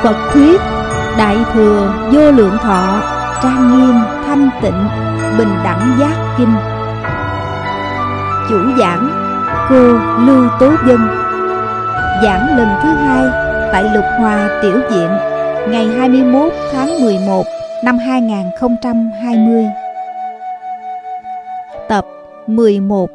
Phật thuyết Đại thừa vô lượng thọ trang nghiêm thanh tịnh bình đẳng giác kinh. Chủ giảng cô Lưu Tố Vân. Giảng lần thứ 2 tại Lục Hòa Tiểu Viện, ngày 21 tháng 11 năm 2020. Tập 11.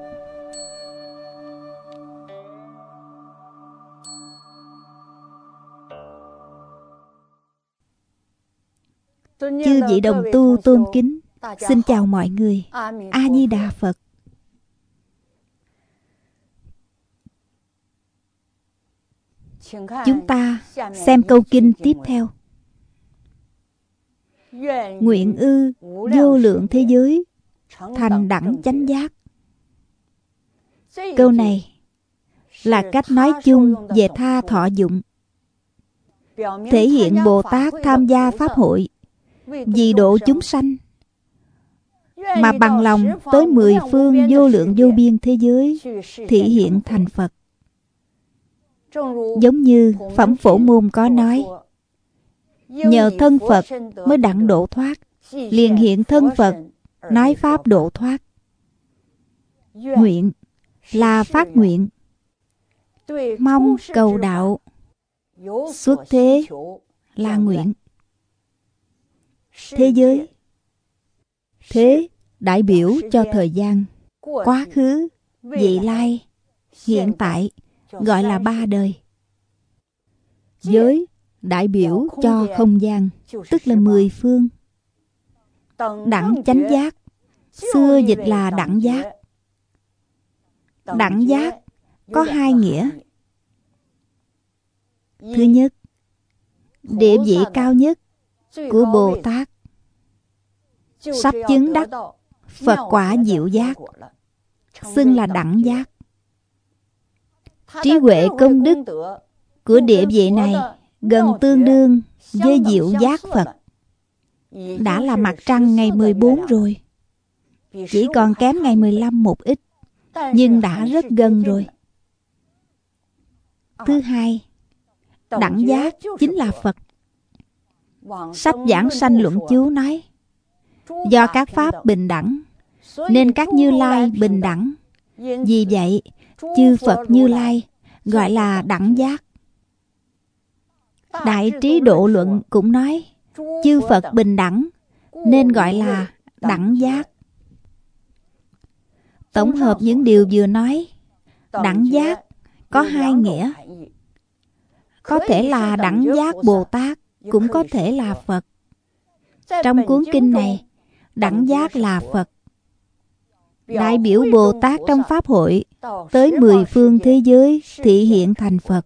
Chư vị đồng tu tôn kính, xin chào mọi người. A Di Đà Phật. Chúng ta xem câu kinh tiếp theo. Nguyện ư vô lượng thế giới thành đẳng chánh giác. Câu này là cách nói chung về tha thọ dụng, thể hiện Bồ Tát tham gia pháp hội vì độ chúng sanh mà bằng lòng tới 10 phương vô lượng vô biên thế giới thị hiện thành Phật. Giống như Phẩm Phổ Môn có nói, nhờ thân Phật mới đặng độ thoát, liền hiện thân Phật nói pháp độ thoát. Nguyện là phát nguyện, mong cầu đạo. Xuất thế là nguyện. Thế giới, thế đại biểu cho thời gian, quá khứ, vị lai, hiện tại, gọi là 3 đời. Giới đại biểu cho không gian, tức là 10 phương. Đẳng chánh giác, xưa dịch là đẳng giác. Đẳng giác có 2 nghĩa. Thứ nhất, địa vị cao nhất của Bồ Tát, sắp chứng đắc Phật quả diệu giác, xưng là đẳng giác. Trí huệ công đức của địa vị này gần tương đương với diệu giác Phật. Đã là mặt trăng ngày 14 rồi, chỉ còn kém ngày 15 một ít, nhưng đã rất gần rồi. Thứ hai, đẳng giác chính là Phật. Sách Giảng Sanh Luận Chú nói, do các pháp bình đẳng nên các Như Lai bình đẳng. Vì vậy chư Phật Như Lai gọi là đẳng giác. Đại Trí Độ Luận cũng nói, chư Phật bình đẳng nên gọi là đẳng giác. Tổng hợp những điều vừa nói, đẳng giác có 2 nghĩa. Có thể là đẳng giác Bồ Tát, cũng có thể là Phật. Trong cuốn kinh này, đẳng giác là Phật, đại biểu Bồ Tát trong pháp hội tới 10 phương thế giới thị hiện thành Phật.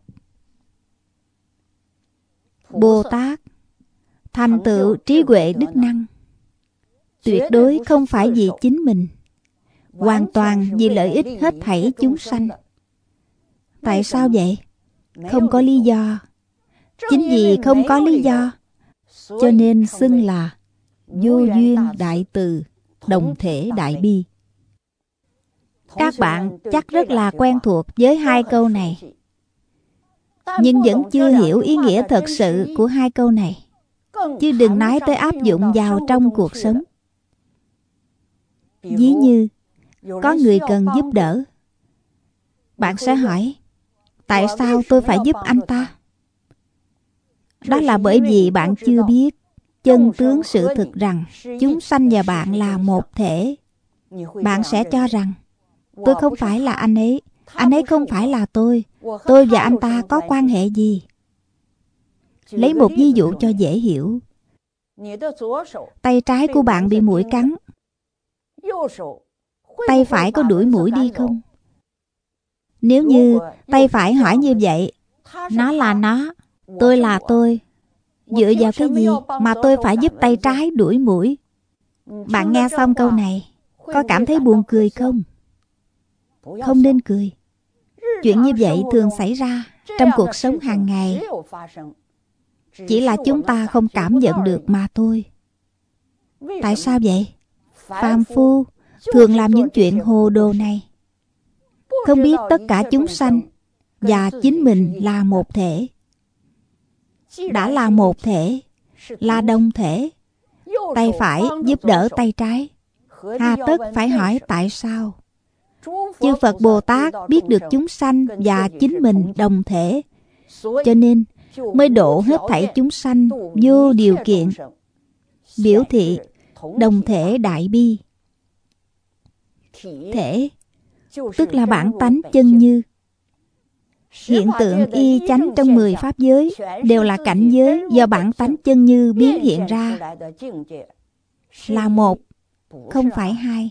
Bồ Tát thành tựu trí huệ đức năng tuyệt đối không phải vì chính mình, hoàn toàn vì lợi ích hết thảy chúng sanh. Tại sao vậy? Không có lý do. Chính vì không có lý do, cho nên xưng là vô duyên đại từ, đồng thể đại bi. Các bạn chắc rất là quen thuộc với 2 câu này, nhưng vẫn chưa hiểu ý nghĩa thật sự của 2 câu này, chứ đừng nói tới áp dụng vào trong cuộc sống. Ví như có người cần giúp đỡ, bạn sẽ hỏi, tại sao tôi phải giúp anh ta? Đó là bởi vì bạn chưa biết chân tướng sự thực rằng chúng sanh và bạn là một thể. Bạn sẽ cho rằng tôi không phải là anh ấy không phải là tôi và anh ta có quan hệ gì? Lấy một ví dụ cho dễ hiểu. Tay trái của bạn bị muỗi cắn, tay phải có đuổi muỗi đi không? Nếu như tay phải hỏi như vậy, nó là nó, tôi là tôi, dựa vào cái gì mà tôi phải giúp tay trái đuổi muỗi? Bạn nghe xong câu này, có cảm thấy buồn cười không? Không nên cười. Chuyện như vậy thường xảy ra trong cuộc sống hàng ngày, chỉ là chúng ta không cảm nhận được mà thôi. Tại sao vậy? Phàm phu thường làm những chuyện hồ đồ này, không biết tất cả chúng sanh và chính mình là một thể. đã là một thể, là đồng thể. Tay phải giúp đỡ tay trái, hà tất phải hỏi tại sao? Chư Phật Bồ Tát biết được chúng sanh và chính mình đồng thể, cho nên mới độ hết thảy chúng sanh vô điều kiện, biểu thị đồng thể đại bi. Thể tức là bản tánh chân như. Hiện tượng y chánh trong 10 pháp giới đều là cảnh giới do bản tánh chân như biến hiện ra, là một, không phải hai.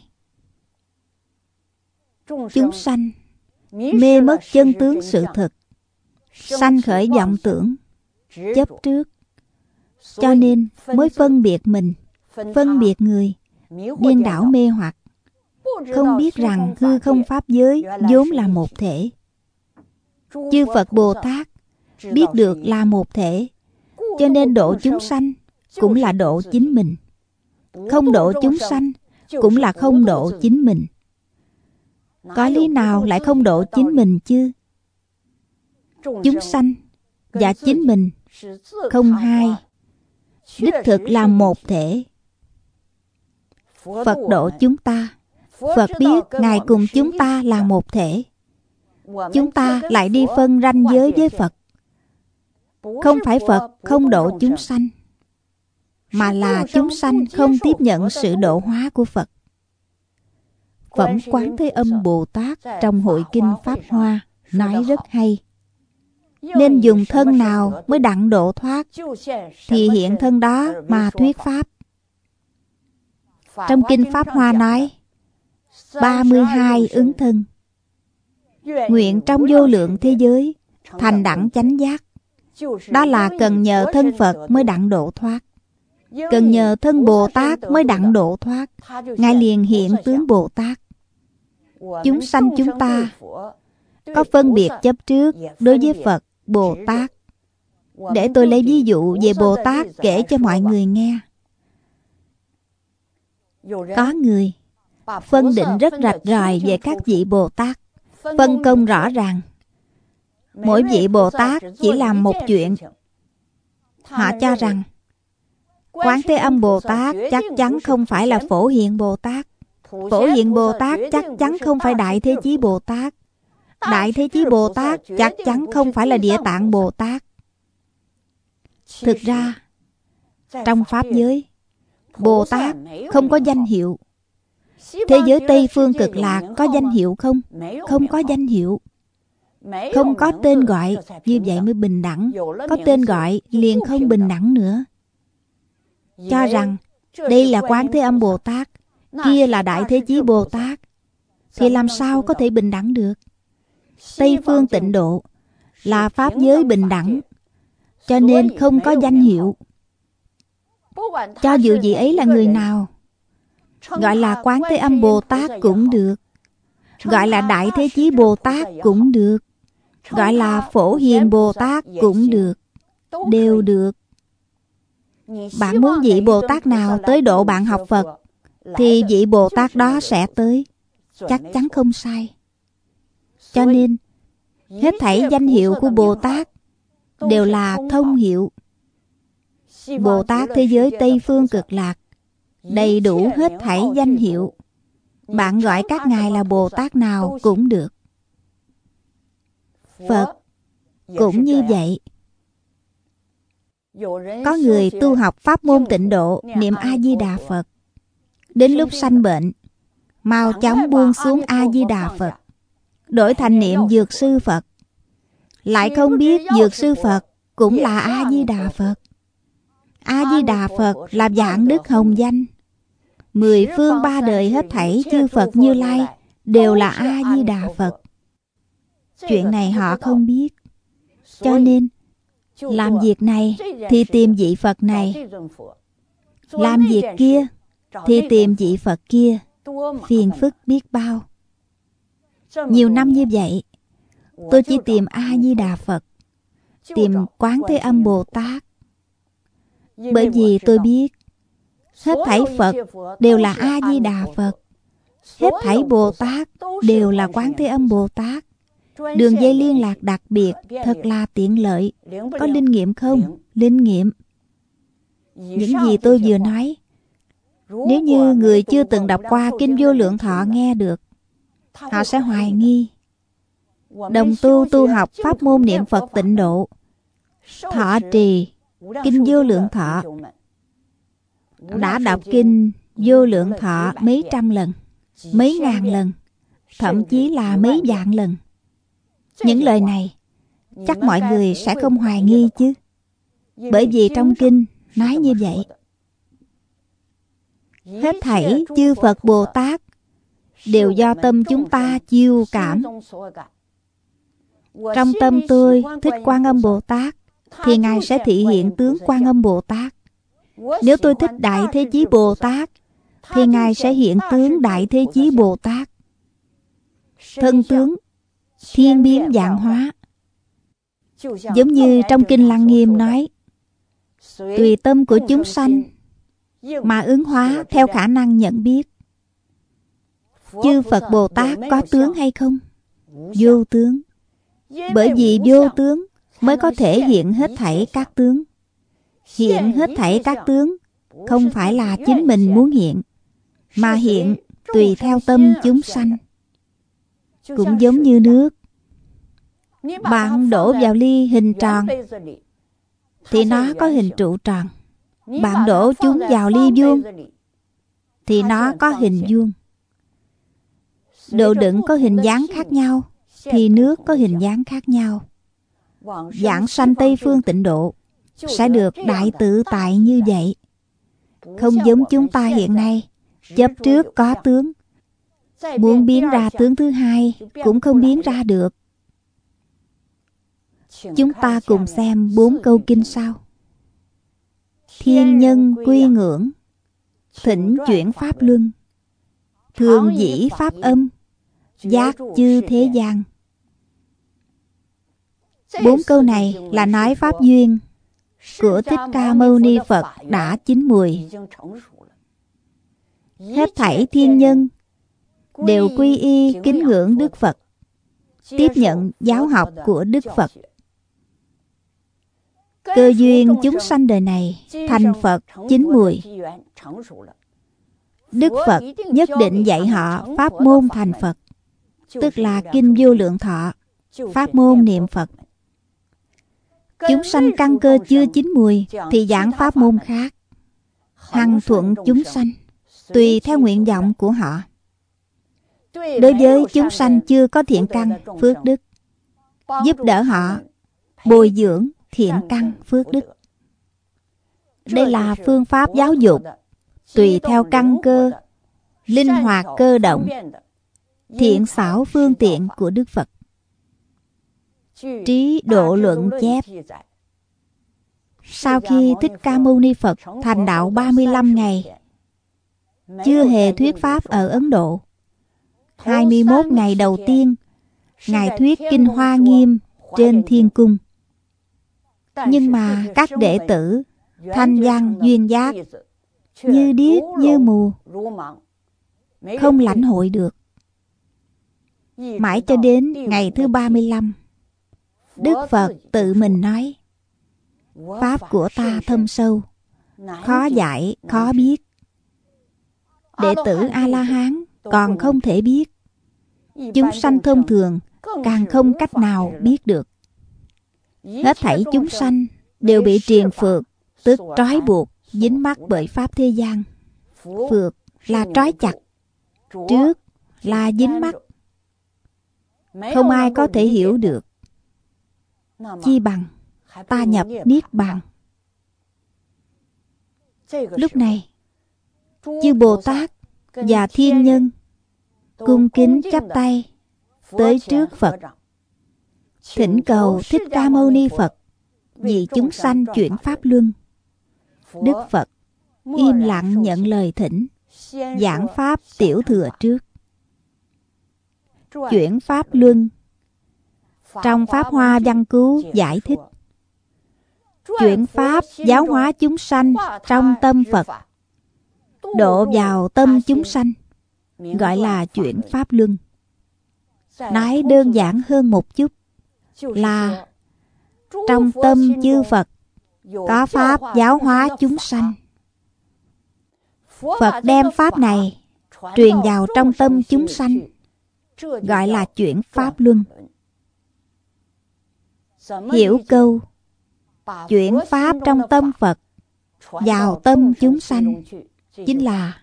Chúng sanh mê mất chân tướng sự thực, sanh khởi vọng tưởng, chấp trước, cho nên mới phân biệt mình, phân biệt người, điên đảo mê hoặc, không biết rằng hư không pháp giới vốn là một thể. Chư Phật Bồ Tát biết được là một thể, cho nên độ chúng sanh cũng là độ chính mình, không độ chúng sanh cũng là không độ chính mình. Có lý nào lại không độ chính mình chứ? Chúng sanh và chính mình không hai, đích thực là một thể. Phật độ chúng ta, Phật biết Ngài cùng chúng ta là một thể. Chúng ta lại đi phân ranh giới với Phật. Không phải Phật không độ chúng sanh, mà là chúng sanh không tiếp nhận sự độ hóa của Phật. Phẩm Quán Thế Âm Bồ Tát trong Hội Kinh Pháp Hoa nói rất hay. Nên dùng thân nào mới đặng độ thoát, thì hiện thân đó mà thuyết Pháp. Trong Kinh Pháp Hoa nói 32 ứng thân. Nguyện trong vô lượng thế giới thành đẳng chánh giác. Đó là cần nhờ thân Phật mới đặng độ thoát, cần nhờ thân Bồ Tát mới đặng độ thoát. Ngài liền hiện tướng Bồ Tát. Chúng sanh chúng ta có phân biệt chấp trước đối với Phật, Bồ Tát. Để tôi lấy ví dụ về Bồ Tát kể cho mọi người nghe. Có người phân định rất rạch ròi về các vị Bồ Tát, phân công rõ ràng. Mỗi vị Bồ Tát chỉ làm một chuyện. Họ cho rằng Quán Thế Âm Bồ Tát chắc chắn không phải là Phổ Hiền Bồ Tát. Phổ Hiền Bồ Tát chắc chắn không phải Đại Thế Chí Bồ Tát. Đại Thế Chí Bồ Tát chắc chắn không phải là Địa Tạng Bồ Tát. Thực ra, trong Pháp giới, Bồ Tát không có danh hiệu. Thế giới Tây Phương Cực Lạc có danh hiệu không? Không có danh hiệu. Không có tên gọi, như vậy mới bình đẳng. Có tên gọi liền không bình đẳng nữa. Cho rằng đây là Quán Thế Âm Bồ Tát, kia là Đại Thế Chí Bồ Tát, thì làm sao có thể bình đẳng được? Tây Phương Tịnh Độ là Pháp giới bình đẳng, cho nên không có danh hiệu. Cho dù vị ấy là người nào, gọi là Quán Thế Âm Bồ Tát cũng được, gọi là Đại Thế Chí Bồ Tát cũng được, gọi là Phổ Hiền Bồ Tát cũng được, đều được. Bạn muốn vị Bồ Tát nào tới độ bạn học Phật, thì vị Bồ Tát đó sẽ tới, chắc chắn không sai. Cho nên hết thảy danh hiệu của Bồ Tát đều là thông hiệu. Bồ Tát thế giới Tây Phương Cực Lạc đầy đủ hết thảy danh hiệu. Bạn gọi các ngài là Bồ Tát nào cũng được. Phật cũng như vậy. Có người tu học pháp môn Tịnh Độ, niệm A-di-đà Phật, đến lúc sanh bệnh, mau chóng buông xuống A-di-đà Phật, đổi thành niệm Dược Sư Phật. Lại không biết Dược Sư Phật cũng là A-di-đà Phật. A-di-đà Phật là vạn đức hồng danh. 10 phương 3 đời hết thảy chư Phật Như Lai đều là A-di-đà Phật. Chuyện này họ không biết. Cho nên làm việc này thì tìm vị Phật này, làm việc kia thì tìm vị Phật kia. Phiền phức biết bao. Nhiều năm như vậy, tôi chỉ tìm A-di-đà Phật, tìm Quán Thế Âm Bồ Tát. Bởi vì tôi biết hết thảy Phật đều là A-di-đà Phật, hết thảy Bồ Tát đều là Quán Thế Âm Bồ Tát. Đường dây liên lạc đặc biệt, thật là tiện lợi. Có linh nghiệm không? Linh nghiệm. Những gì tôi vừa nói, nếu như người chưa từng đọc qua Kinh Vô Lượng Thọ nghe được, họ sẽ hoài nghi. Đồng tu học pháp môn niệm Phật tịnh độ, thọ trì Kinh Vô Lượng Thọ, đã đọc Kinh Vô Lượng Thọ mấy trăm lần, mấy ngàn lần, thậm chí là mấy vạn lần. Những lời này chắc mọi người sẽ không hoài nghi chứ, bởi vì trong kinh nói như vậy. Hết thảy chư Phật Bồ Tát đều do tâm chúng ta chiêu cảm. Trong tâm tôi thích Quan Âm Bồ Tát, thì Ngài sẽ thị hiện tướng Quan Âm Bồ Tát. Nếu tôi thích Đại Thế Chí Bồ Tát, thì Ngài sẽ hiện tướng Đại Thế Chí Bồ Tát. Thân tướng thiên biến vạn hóa. Giống như trong Kinh Lăng Nghiêm nói, tùy tâm của chúng sanh mà ứng hóa theo khả năng nhận biết. Chư Phật Bồ Tát có tướng hay không? Vô tướng. Bởi vì vô tướng mới có thể hiện hết thảy các tướng. Hiện hết thảy các tướng không phải là chính mình muốn hiện, mà hiện tùy theo tâm chúng sanh. Cũng giống như nước, bạn đổ vào ly hình tròn thì nó có hình trụ tròn. Bạn đổ chúng vào ly vuông thì nó có hình vuông. Đồ đựng có hình dáng khác nhau thì nước có hình dáng khác nhau. Giảng sanh Tây Phương Tịnh Độ sẽ được đại tự tại như vậy. Không giống chúng ta hiện nay, chấp trước có tướng, muốn biến ra tướng thứ hai cũng không biến ra được. Chúng ta cùng xem 4 câu kinh sau. Thiên nhân quy ngưỡng, thỉnh chuyển pháp luân, thường dĩ pháp âm, giác chư thế gian. 4 câu này là nói pháp duyên của Thích Ca Mâu Ni Phật đã chín mùi. Hết thảy thiên nhân đều quy y kính ngưỡng Đức Phật, tiếp nhận giáo học của Đức Phật. Cơ duyên chúng sanh đời này thành Phật chín mùi. Đức Phật nhất định dạy họ pháp môn thành Phật, tức là Kinh Vô Lượng Thọ, pháp môn niệm Phật. Chúng sanh căn cơ chưa chín mùi thì giảng pháp môn khác, hằng thuận chúng sanh, tùy theo nguyện vọng của họ. Đối với chúng sanh chưa có thiện căn, phước đức, giúp đỡ họ bồi dưỡng thiện căn, phước đức. Đây là phương pháp giáo dục tùy theo căn cơ, linh hoạt cơ động, thiện xảo phương tiện của Đức Phật. Trí Độ Luận chép, sau khi Thích Ca Mâu Ni Phật thành đạo 35 ngày, chưa hề thuyết pháp ở Ấn Độ. 21 ngày đầu tiên, Ngài thuyết Kinh Hoa Nghiêm trên Thiên Cung. Nhưng mà các đệ tử Thanh Văn, Duyên Giác như điếc như mù, không lãnh hội được. Mãi cho đến ngày thứ 35, Đức Phật tự mình nói, pháp của ta thâm sâu, khó giải, khó biết. Đệ tử A-la-hán còn không thể biết, chúng sanh thông thường càng không cách nào biết được. Hết thảy chúng sanh đều bị triền phược, tức trói buộc, dính mắc bởi pháp thế gian. Phược là trói chặt, trước là dính mắc. Không ai có thể hiểu được. Chi bằng ta nhập Niết Bàn. Lúc này, chư Bồ Tát và thiên nhân cung kính chắp tay tới trước Phật, thỉnh cầu Thích Ca Mâu Ni Phật vì chúng sanh chuyển pháp luân. Đức Phật im lặng nhận lời thỉnh, giảng pháp tiểu thừa trước. Chuyển pháp luân trong Pháp Hoa Văn Cứu giải thích, chuyển pháp giáo hóa chúng sanh trong tâm Phật, độ vào tâm chúng sanh, gọi là chuyển pháp luân. Nói đơn giản hơn một chút là trong tâm chư Phật có pháp giáo hóa chúng sanh. Phật đem pháp này truyền vào trong tâm chúng sanh, gọi là chuyển pháp luân. Hiểu câu chuyển pháp trong tâm Phật vào tâm chúng sanh chính là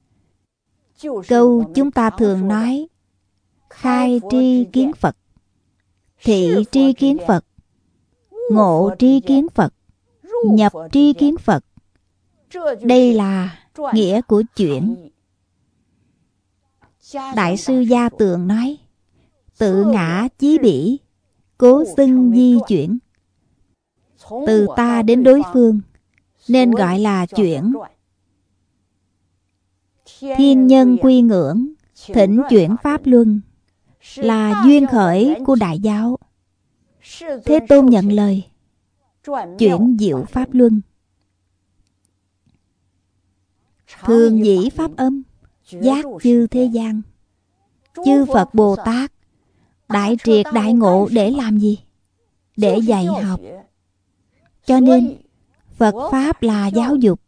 câu chúng ta thường nói khai tri kiến Phật, thị tri kiến Phật, ngộ tri kiến Phật, nhập tri kiến Phật. Đây là nghĩa của chuyển. Đại sư Gia Tường nói tự ngã chí bỉ, cố xưng di chuyển. Từ ta đến đối phương nên gọi là chuyển. Thiên nhân quy ngưỡng, thỉnh chuyển pháp luân là duyên khởi của đại giáo. Thế Tôn nhận lời chuyển diệu pháp luân. Thường dĩ pháp âm giác chư thế gian. Chư Phật Bồ Tát đại triệt đại ngộ để làm gì? Để dạy học. Cho nên Phật Pháp là giáo dục,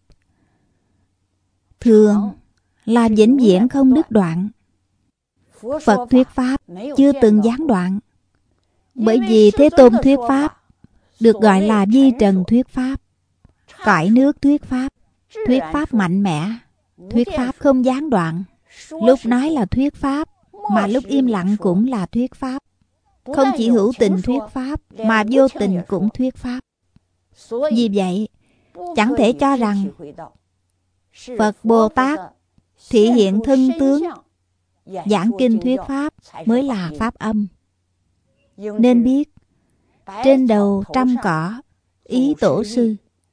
thường là vĩnh viễn không đứt đoạn. Phật thuyết Pháp chưa từng gián đoạn. Bởi vì Thế Tôn thuyết Pháp được gọi là vi trần thuyết Pháp, cõi nước thuyết Pháp, thuyết Pháp mạnh mẽ, thuyết Pháp không gián đoạn. Lúc nói là thuyết Pháp, mà lúc im lặng cũng là thuyết Pháp. Không chỉ hữu tình thuyết Pháp, mà vô tình cũng thuyết Pháp. Vì vậy, chẳng thể cho rằng Phật Bồ Tát thị hiện thân tướng, giảng kinh thuyết Pháp mới là Pháp âm. Nên biết, trên đầu trăm cỏ, ý tổ sư.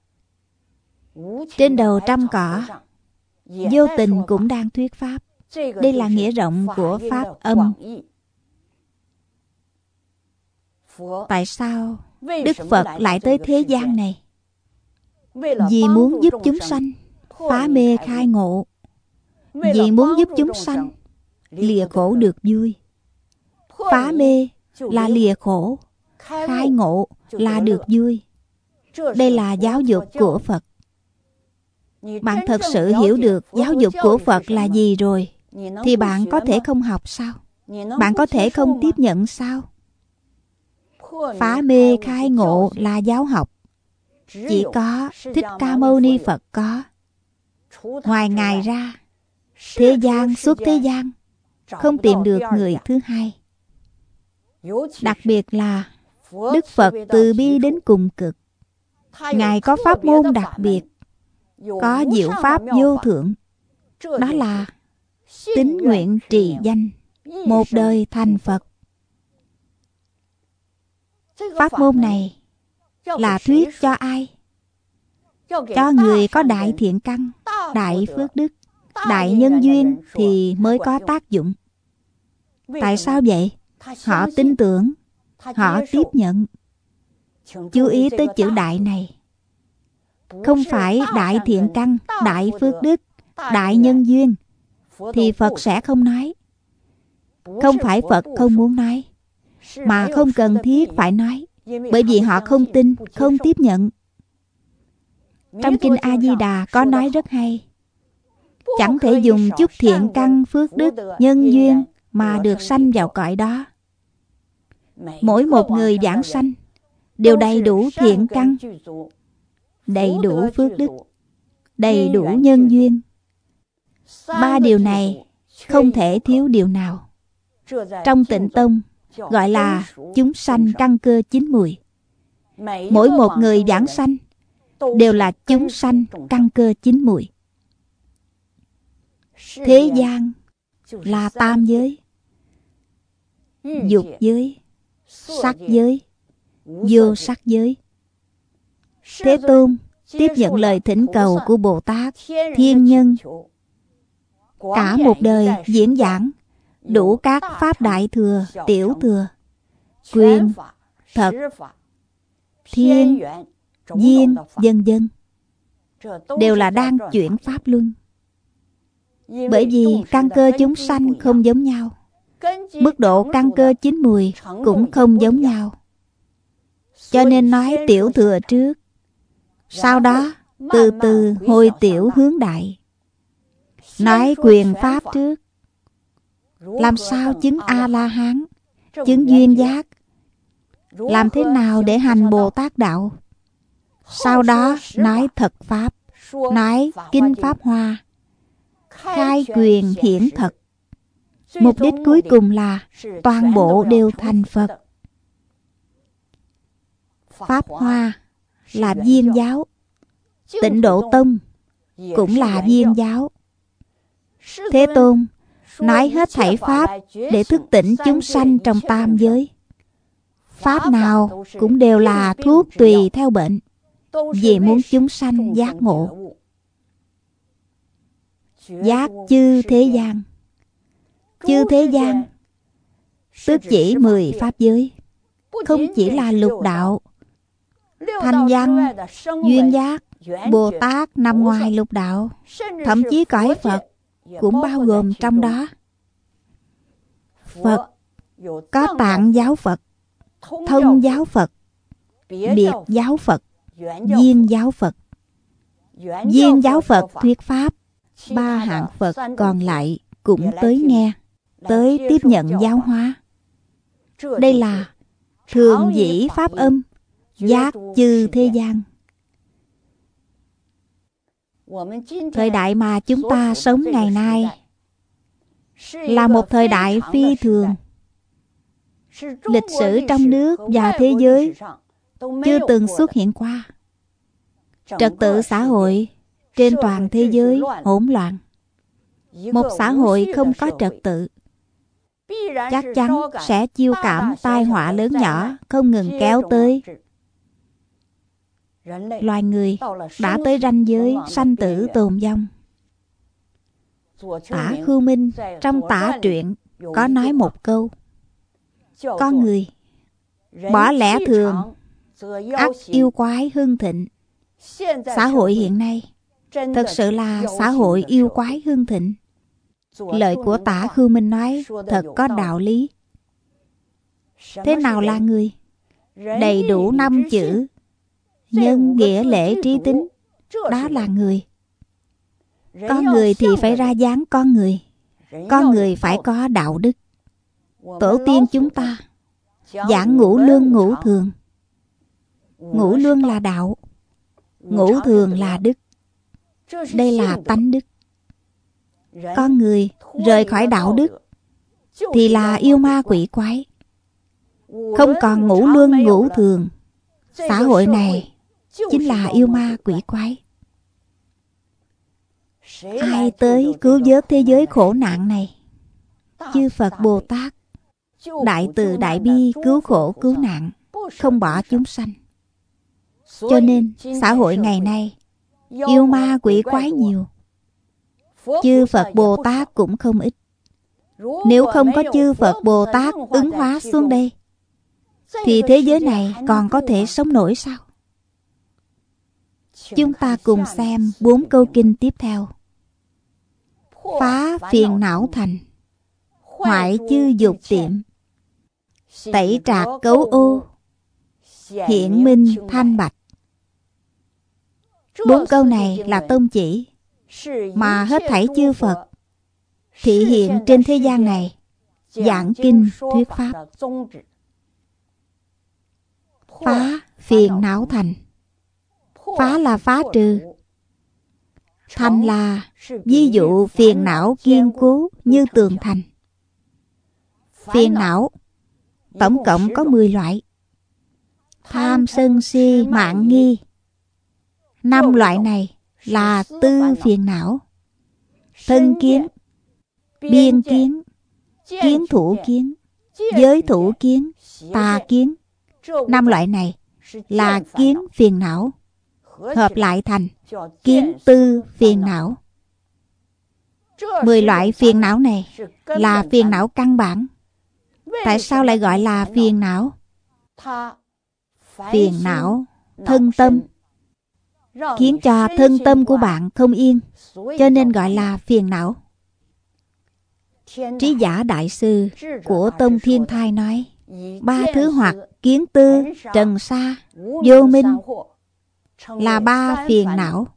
Trên đầu trăm cỏ, vô tình cũng đang thuyết Pháp. Đây là nghĩa rộng của Pháp âm. Tại sao Đức Phật lại tới thế gian này? Vì muốn giúp chúng sanh phá mê khai ngộ. Vì muốn giúp chúng sanh lìa khổ được vui. Phá mê là lìa khổ, khai ngộ là được vui. Đây là giáo dục của Phật. Bạn thật sự hiểu được giáo dục của Phật là gì rồi, thì bạn có thể không học sao? Bạn có thể không tiếp nhận sao? Phá mê khai ngộ là giáo học, chỉ có Thích Ca Mâu Ni Phật có. Ngoài Ngài ra, thế gian suốt thế gian không tìm được người thứ hai. Đặc biệt là Đức Phật từ bi đến cùng cực. Ngài có pháp môn đặc biệt, có diệu pháp vô thượng. Đó là tín nguyện trì danh, một đời thành Phật. Pháp môn này là thuyết cho ai? Cho người có đại thiện căn, đại phước đức, đại nhân duyên thì mới có tác dụng. Tại sao vậy? Họ tin tưởng, họ tiếp nhận. Chú ý tới chữ đại này. Không phải đại thiện căn, đại phước đức, đại nhân duyên thì Phật sẽ không nói. Không phải Phật không muốn nói, mà không cần thiết phải nói, bởi vì họ không tin, không tiếp nhận. Trong Kinh A Di Đà có nói rất hay. Chẳng thể dùng chút thiện căn, phước đức, nhân duyên mà được sanh vào cõi đó. Mỗi một người giảng sanh đều đầy đủ thiện căn, đầy đủ phước đức, đầy đủ nhân duyên. Ba điều này không thể thiếu điều nào. Trong Tịnh Tông gọi là chúng sanh căn cơ chín mùi. Mỗi một người giảng sanh đều là chúng sanh căn cơ chín mùi. Thế gian là tam giới: dục giới, sắc giới, vô sắc giới. Thế Tôn tiếp nhận lời thỉnh cầu của Bồ Tát Thiên Nhân, cả một đời diễn giảng đủ các pháp đại thừa, tiểu thừa, quyền, thật, thiên, duyên, vân vân, đều là đang chuyển pháp luân. Bởi vì căn cơ chúng sanh không giống nhau, mức độ căn cơ chín mùi cũng không giống nhau. Cho nên nói tiểu thừa trước, sau đó từ từ hồi tiểu hướng đại. Nói quyền pháp trước, làm sao chứng A-la-hán, chứng duyên giác, làm thế nào để hành Bồ Tát đạo. Sau đó nói thật pháp, nói kinh Pháp Hoa, khai quyền hiển thật. Mục đích cuối cùng là toàn bộ đều thành Phật. Pháp Hoa là viên giáo, Tịnh Độ Tông cũng là viên giáo. Thế Tôn nói hết thảy pháp để thức tỉnh chúng sanh trong tam giới. Pháp nào cũng đều là thuốc tùy theo bệnh, vì muốn chúng sanh giác ngộ. Giác chư thế gian. Chư thế gian tức chỉ 10 pháp giới, không chỉ là lục đạo, thanh văn, duyên giác, Bồ Tát nằm ngoài lục đạo, thậm chí cõi Phật cũng bao gồm trong đó. Phật có tạng giáo Phật, thông giáo Phật, biệt giáo Phật, viên giáo Phật. Viên giáo Phật thuyết pháp, 3 hạng Phật còn lại cũng tới nghe, tới tiếp nhận giáo hóa. Đây là thường dĩ pháp âm, giác chư thế gian. Thời đại mà chúng ta sống ngày nay là một thời đại phi thường. Lịch sử trong nước và thế giới chưa từng xuất hiện qua. Trật tự xã hội trên toàn thế giới hỗn loạn. Một xã hội không có trật tự chắc chắn sẽ chiêu cảm tai họa lớn nhỏ không ngừng kéo tới. Loài người đã tới ranh giới sanh tử tồn vong. Tả Khưu Minh trong Tả Truyện có nói một câu: con người bỏ lẽ thường, ắt yêu quái hưng thịnh. Xã hội hiện nay thật sự là xã hội yêu quái hưng thịnh. Lời của Tả Khưu Minh nói thật có đạo lý. Thế nào là người? Đầy đủ 5 chữ: nhân, nghĩa, lễ, trí, tính. Đó là người. Con người thì phải ra dáng con người. Con người phải có đạo đức. Tổ tiên chúng ta giảng ngũ luân ngũ thường. Ngũ luân là đạo, ngũ thường là đức. Đây là tánh đức. Con người rời khỏi đạo đức thì là yêu ma quỷ quái. Không còn ngũ luân ngũ thường, xã hội này chính là yêu ma quỷ quái. Ai tới cứu vớt thế giới khổ nạn này? Chư Phật Bồ Tát đại từ đại bi, cứu khổ cứu nạn, không bỏ chúng sanh. Cho nên xã hội ngày nay yêu ma quỷ quái nhiều. Chư Phật Bồ Tát cũng không ít. Nếu không có chư Phật Bồ Tát ứng hóa xuống đây thì thế giới này còn có thể sống nổi sao? Chúng ta cùng xem 4 câu kinh tiếp theo. Phá phiền não thành, hoại chư dục tiệm, tẩy trạc cấu ô, hiện minh thanh bạch. 4 câu này là tông chỉ mà hết thảy chư Phật thị hiện trên thế gian này giảng kinh thuyết pháp. Phá phiền não thành. Phá là phá trừ, thành là ví dụ phiền não kiên cố như tường thành. Phiền não tổng cộng có 10 loại. Tham sân si mạn nghi, 5 loại này là tư phiền não. Thân kiến, biên kiến, kiến thủ kiến, giới thủ kiến, tà kiến. 5 loại này là kiến phiền não, hợp lại thành kiến tư phiền não. 10 loại phiền não này là phiền não căn bản. Tại sao lại gọi là phiền não? Phiền não thân tâm, khiến cho thân tâm của bạn không yên, cho nên gọi là phiền não. Trí giả đại sư của Tông Thiên Thai nói, 3 thứ hoặc kiến tư, trần sa, vô minh là 3 phiền não.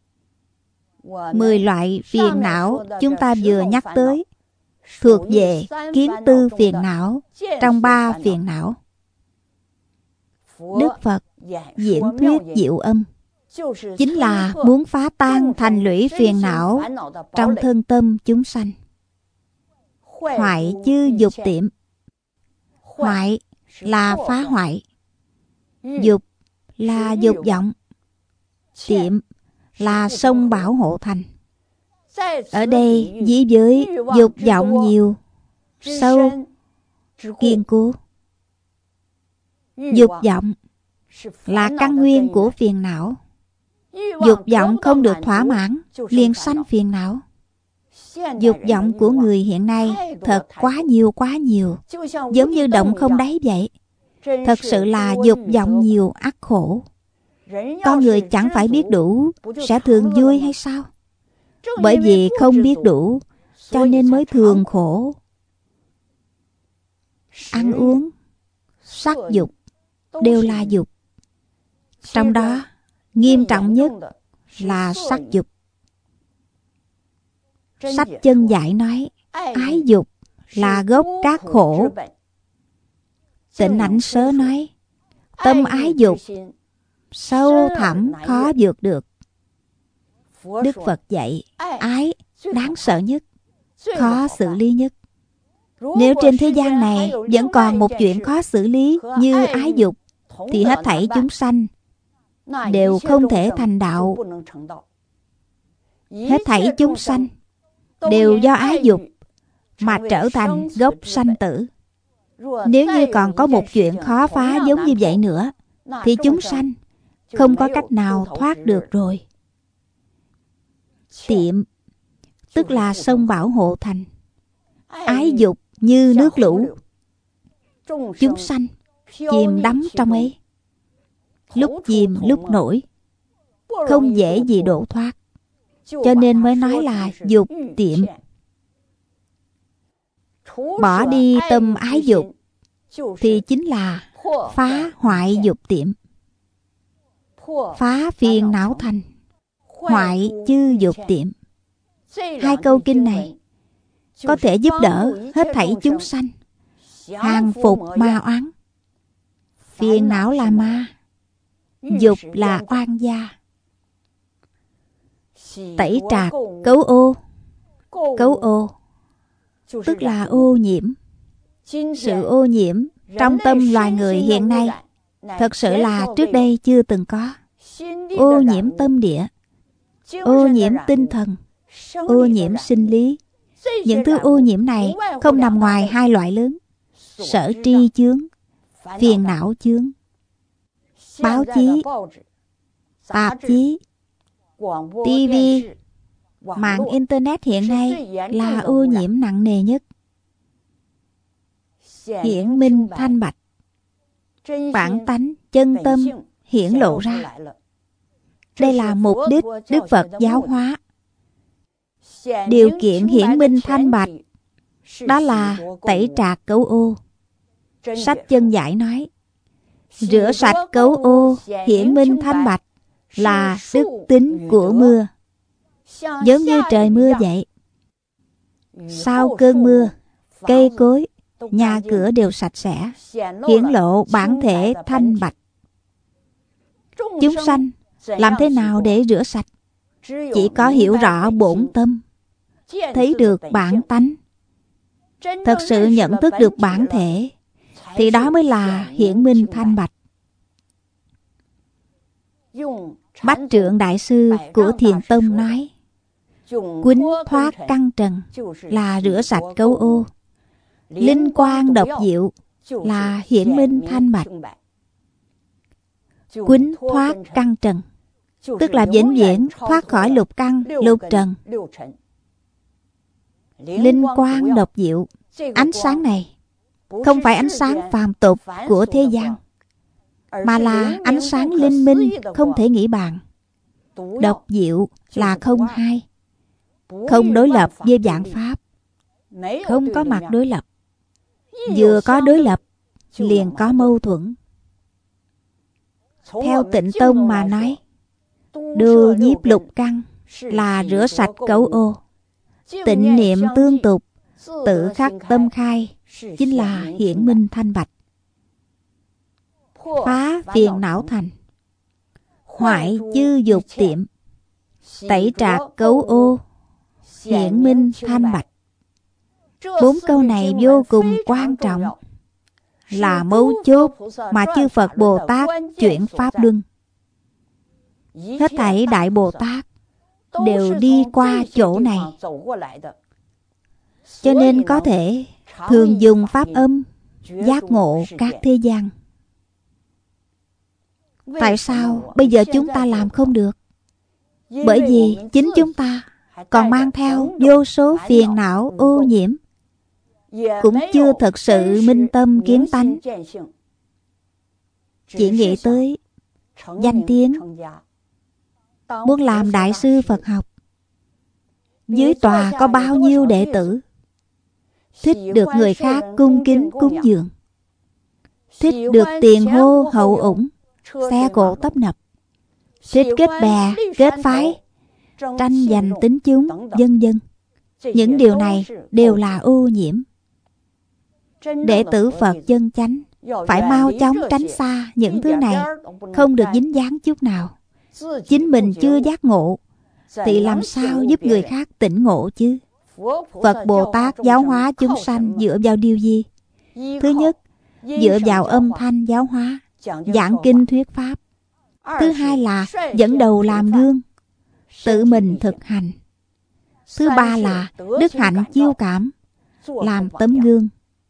10 loại phiền não chúng ta vừa nhắc tới thuộc về kiến tư phiền não trong 3 phiền não. Đức Phật diễn thuyết diệu âm chính là muốn phá tan thành lũy phiền não trong thân tâm chúng sanh. Hoại chư dục tiệm. Hoại là phá hoại, dục là dục vọng, tiệm là sông bảo hộ thành. Ở đây ví với dục vọng nhiều, sâu, kiên cố. Dục vọng là căn nguyên của phiền não. Dục vọng không được thỏa mãn liền sanh phiền não. Dục vọng của người hiện nay thật quá nhiều, giống như động không đáy vậy. Thật sự là dục vọng nhiều ắt khổ. Con người chẳng phải biết đủ sẽ thường vui hay sao? Bởi vì không biết đủ cho nên mới thường khổ. Ăn uống, sắc dục đều là dục. Trong đó nghiêm trọng nhất là sắc dục. Sách Chân Giải nói ái dục là gốc các khổ. Tịnh Ảnh Sớ nói tâm ái dục sâu thẳm khó vượt được. Đức Phật dạy ái đáng sợ nhất, khó xử lý nhất. Nếu trên thế gian này vẫn còn một chuyện khó xử lý như ái dục, thì hết thảy chúng sanh đều không thể thành đạo. Hết thảy chúng sanh đều do ái dục mà trở thành gốc sanh tử. Nếu như còn có một chuyện khó phá giống như vậy nữa, thì chúng sanh không có cách nào thoát được rồi. Tiệm tức là sông bảo hộ thành. Ái dục như nước lũ, chúng sanh chìm đắm trong ấy, lúc chìm lúc nổi, không dễ gì đổ thoát. Cho nên mới nói là dục tiệm. Bỏ đi tâm ái dục thì chính là phá hoại dục tiệm. Phá phiền não thành, hoại chư dục tiệm. 2 câu kinh này có thể giúp đỡ hết thảy chúng sanh hàng phục ma oán. Phiền não là ma, dục là oan gia. Tẩy trạc cấu ô. Cấu ô tức là ô nhiễm. Sự ô nhiễm trong tâm loài người hiện nay thật sự là trước đây chưa từng có. Ô nhiễm tâm địa, ô nhiễm tinh thần, ô nhiễm sinh lý. Những thứ ô nhiễm này không nằm ngoài 2 loại lớn: sở tri chướng, phiền não chướng. Báo chí, tạp chí, TV, mạng Internet hiện nay là ô nhiễm nặng nề nhất. Hiển minh thanh bạch, bản tánh chân tâm hiển lộ ra. Đây là mục đích Đức Phật giáo hóa. Điều kiện hiển minh thanh bạch đó là tẩy trạc cấu ô. Sách Chân Giải nói rửa sạch cấu ô hiển minh thanh bạch là đức tính của mưa, giống như trời mưa vậy. Sau cơn mưa, cây cối, nhà cửa đều sạch sẽ, hiển lộ bản thể thanh bạch. Chúng sanh làm thế nào để rửa sạch? Chỉ có hiểu rõ bổn tâm, thấy được bản tánh, thật sự nhận thức được bản thể, thì đó mới là hiển minh thanh bạch. Bách Trượng Đại Sư của Thiền Tông nói quýnh thoát căn trần là rửa sạch cấu ô. Linh quang độc diệu là hiển minh thanh bạch. Quýnh thoát căn trần tức là vĩnh viễn thoát khỏi lục căn lục trần. Linh quang độc diệu, ánh sáng này không phải ánh sáng phàm tục của thế gian, mà là ánh sáng linh minh không thể nghĩ bàn. Độc diệu là không hai, không đối lập với vạn pháp. Không có mặt đối lập. Vừa có đối lập, liền có mâu thuẫn. Theo Tịnh Tông mà nói, đồ nhiếp lục căn là rửa sạch cấu ô. Tịnh niệm tương tục, tự khắc tâm khai, chính là hiển minh thanh bạch. Phá phiền não thành, hoại chư dục tiệm, tẩy trạc cấu ô, hiển minh thanh bạch. 4 câu này vô cùng quan trọng, là mấu chốt mà chư Phật Bồ Tát chuyển Pháp Luân. Hết thảy Đại Bồ Tát đều đi qua chỗ này, cho nên có thể thường dùng pháp âm giác ngộ các thế gian. Tại sao bây giờ chúng ta làm không được? Bởi vì chính chúng ta còn mang theo vô số phiền não ô nhiễm, cũng chưa thật sự minh tâm kiến tánh, chỉ nghĩ tới danh tiếng, muốn làm đại sư Phật học. Dưới tòa có bao nhiêu đệ tử, thích được người khác cung kính cúng dường, thích được tiền hô hậu ủng, xe cộ tấp nập, thích kết bè kết phái, tranh giành tính chúng, vân vân. Những điều này đều là ô nhiễm. Đệ tử Phật chân chánh phải mau chóng tránh xa những thứ này, không được dính dáng chút nào. Chính mình chưa giác ngộ thì làm sao giúp người khác tỉnh ngộ chứ? Phật Bồ Tát giáo hóa chúng sanh dựa vào điều gì? Thứ nhất, dựa vào âm thanh giáo hóa, giảng kinh thuyết pháp. Thứ hai là dẫn đầu làm gương, tự mình thực hành. Thứ ba là đức hạnh chiêu cảm, làm tấm gương.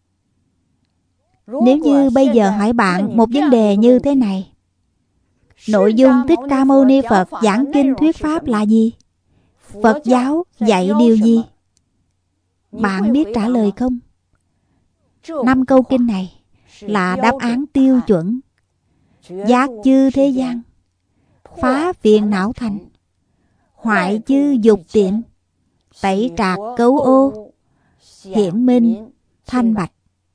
Nếu như bây giờ hỏi bạn một vấn đề như thế này: nội dung Thích Ca Mâu Ni Phật giảng kinh thuyết pháp là gì? Phật giáo dạy điều gì? Bạn biết trả lời không? 5 câu kinh này là đáp án tiêu chuẩn. Giác chư thế gian, phá phiền não thành, hoại chư dục tiệm, tẩy trạc cấu ô, hiển minh thanh bạch.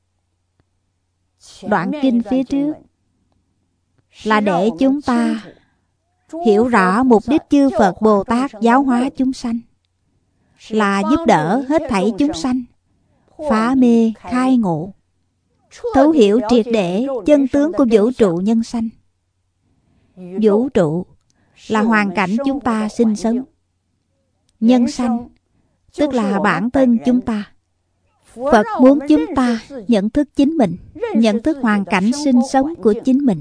Đoạn kinh phía trước là để chúng ta hiểu rõ mục đích chư Phật Bồ Tát giáo hóa chúng sanh, là giúp đỡ hết thảy chúng sanh phá mê khai ngộ, thấu hiểu triệt để chân tướng của vũ trụ nhân sanh. Vũ trụ là hoàn cảnh chúng ta sinh sống. Nhân sanh tức là bản thân chúng ta. Phật muốn chúng ta nhận thức chính mình, nhận thức hoàn cảnh sinh sống của chính mình.